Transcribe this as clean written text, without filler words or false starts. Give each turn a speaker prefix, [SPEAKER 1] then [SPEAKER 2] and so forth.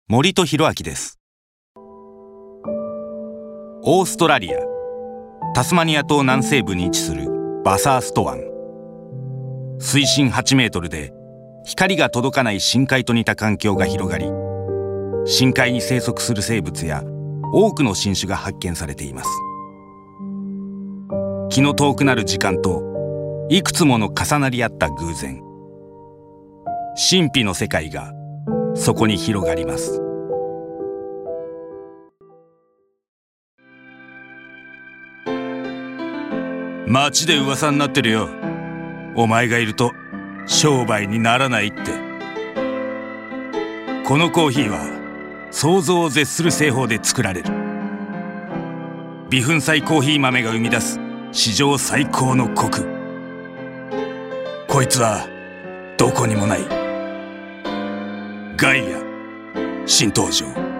[SPEAKER 1] 森戸弘明です。オーストラリアタスマニア島南西部に位置するバサースト湾。水深8メートルで光が届かない深海と似た環境が広がり、深海に生息する生物や多くの新種が発見されています。気の遠くなる時間といくつもの重なり合った偶然、神秘の世界がそこに広がります。街で噂になってるよ。お前がいると商売にならないって。このコーヒーは想像を絶する製法で作られる。微粉砕コーヒー豆が生み出す史上最高のコク。こいつはどこにもないガイア新登場。